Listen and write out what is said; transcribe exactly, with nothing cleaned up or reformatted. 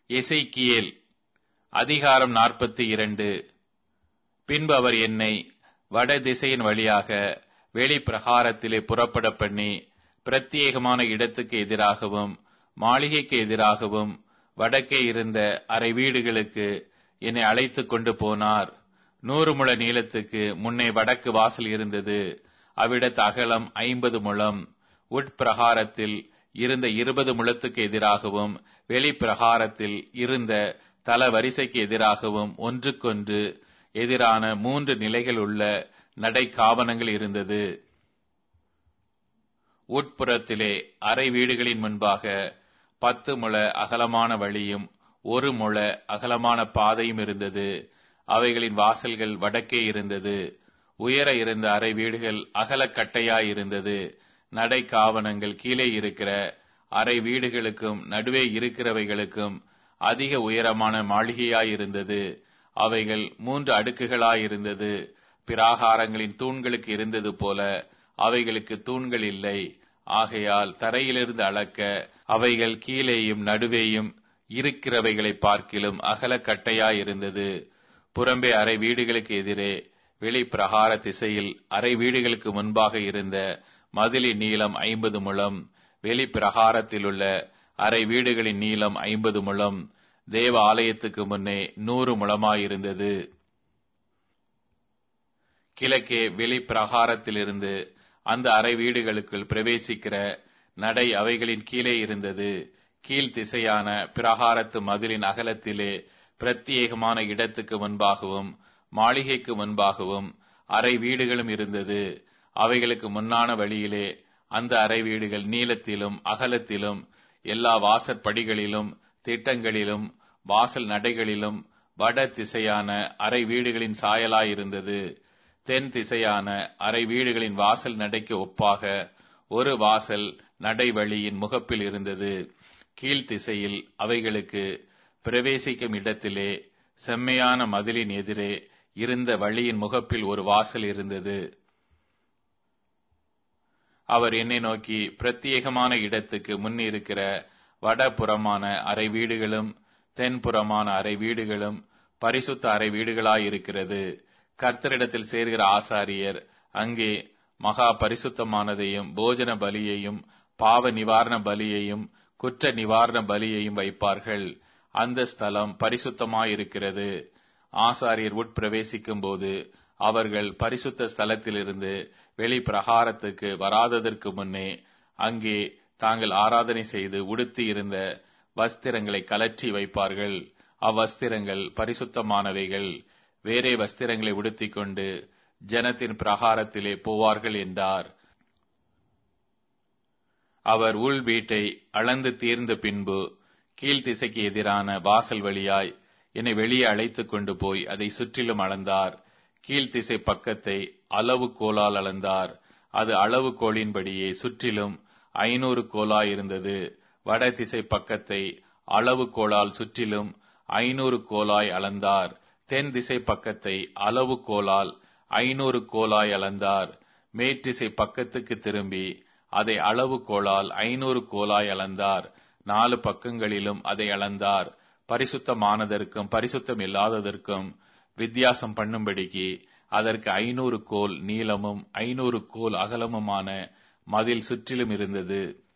எசேக்கியேல் அதிகாரம் நாற்பத்தி இரண்டு. பின்பு அவர் என்னை வட திசையின் வழியாக வெளிப்பிரகாரத்திலே புறப்பட பண்ணி, பிரத்யேகமான இடத்துக்கு எதிராகவும் மாளிகைக்கு எதிராகவும் வடக்கே இருந்த அறை வீடுகளுக்கு என்னை அழைத்து கொண்டு போனார். நூறு முழ நீளத்துக்கு முன்னே வடக்கு வாசல் இருந்தது. அவ்விடத்து அகலம் ஐம்பது முழம். உட்பிரகாரத்தில் இருந்த இருபது முழத்துக்கு எதிராகவும் வெளிப்பிரகாரத்தில் இருந்த தல வரிசைக்கு எதிராகவும் ஒன்றுக்கொன்று எதிரான மூன்று நிலைகள் உள்ள நடை காவனங்கள் இருந்தது. உட்புறத்திலே அறை வீடுகளின் முன்பாக பத்து முழ அகலமான வழியும் ஒரு முழ அகலமான பாதையும் இருந்தது. அவைகளின் வாசல்கள் வடக்கே இருந்தது. உயர இருந்த அறை வீடுகள் அகலக்கட்டையாயிருந்தது. நடை காவனங்கள் கீழே இருக்கிற அறை வீடுகளுக்கும் நடுவே இருக்கிறவைகளுக்கும் அதிக உயரமான மாளிகையாயிருந்தது. அவைகள் மூன்று அடுக்குகளாயிருந்தது. பிராகாரங்களின் தூண்களுக்கு இருந்தது போல அவைகளுக்கு தூண்கள் இல்லை. ஆகையால் தரையிலிருந்து அளக்க அவைகள் கீழேயும் நடுவேயும் இருக்கிறவைகளை பார்க்கிலும் அகலக்கட்டையாயிருந்தது. புறம்பே அறை வீடுகளுக்கு எதிரே வெளிப்பிரகார திசையில் அறை வீடுகளுக்கு முன்பாக இருந்த மதிலின் நீளம் ஐம்பது முழம். வெளிப்பிரகாரத்திலுள்ள அறை வீடுகளின் நீளம் ஐம்பது முழம். தேவ ஆலயத்துக்கு முன்னே நூறு முழமாயிருந்தது. கிழக்கே வெளிப்பிரகாரத்திலிருந்து அந்த அறை வீடுகளுக்குள் பிரவேசிக்கிற நடை அவைகளின் கீழே இருந்தது. கீழ் திசையான பிரகாரத்து மதிலின் அகலத்திலே பிரத்யேகமான இடத்துக்கு முன்பாகவும் மாளிகைக்கு முன்பாகவும் அறை வீடுகளும் இருந்தது. அவைகளுக்கு முன்னான வழியிலே அந்த அறை வீடுகள் நீளத்திலும் அகலத்திலும் எல்லா வாசற்படிகளிலும் திட்டங்களிலும் வாசல் நடைகளிலும் வட திசையான அறை வீடுகளின் சாயலாயிருந்தது. தென் திசையான அறை வீடுகளின் வாசல் நடைக்கு ஒப்பாக ஒரு வாசல் நடைவழியின் முகப்பில் இருந்தது. கீழ்த்திசையில் அவைகளுக்கு பிரவேசிக்கும் இடத்திலே செம்மையான மதிலின் எதிரே இருந்த வழியின் முகப்பில் ஒரு வாசல் இருந்தது. அவர் என்னை நோக்கி, பிரத்யேகமான இடத்துக்கு முன் இருக்கிற வடபுறமான அறை வீடுகளும் தென்புறமான அறை வீடுகளும் பரிசுத்த அறை வீடுகளாயிருக்கிறது. கர்த்தரிடத்தில் சேர்கிற ஆசாரியர் அங்கே மகா பரிசுத்தமானதையும் போஜன பலியையும் பாவ நிவாரண பலியையும் குற்ற நிவாரண பலியையும் வைப்பார்கள். அந்த ஸ்தலம் பரிசுத்தமாயிருக்கிறது. ஆசாரியர் உட்பிரவேசிக்கும் போது அவர்கள் பரிசுத்த ஸ்தலத்திலிருந்து வெளி பிரகாரத்துக்கு வராததற்கு முன்னே அங்கே தாங்கள் ஆராதனை செய்து உடுத்தி இருந்த வஸ்திரங்களை கலற்றி வைப்பார்கள். அவ்வஸ்திரங்கள் பரிசுத்தமானவைகள். வேறே வஸ்திரங்களை உடுத்திக் கொண்டு ஜனத்தின் பிரகாரத்திலே போவார்கள் என்றார். அவர் உள் வீட்டை அளந்து தீர்ந்த பின்பு கீழ்த்திசைக்கு எதிரான வாசல் வழியாய் என்னை வெளியே அழைத்துக் கொண்டு போய் அதை சுற்றிலும் அளந்தார். கீழ்த்திசை பக்கத்தை அளவு கோலால் அளந்தார். அது அளவு கோலின்படியே சுற்றிலும் ஐநூறு கோலாயிருந்தது. வட திசை பக்கத்தை அளவு கோலால் சுற்றிலும் ஐநூறு கோலாய் அளந்தார். தென் திசை பக்கத்தை அளவு கோலால் ஐநூறு கோலாய் அளந்தார். மேற்றிசை பக்கத்துக்கு திரும்பி அதை அளவு கோலால் ஐநூறு கோலாய் அளந்தார். நாலு பக்கங்களிலும் அதை அளந்தார். பரிசுத்தமானதற்கும் பரிசுத்தம் இல்லாததற்கும் வித்தியாசம் பண்ணும்படிக்கு அதற்கு ஐநூறு கோல் நீளமும் ஐநூறு கோல் அகலமுமான மதில் சுற்றிலும் இருந்தது.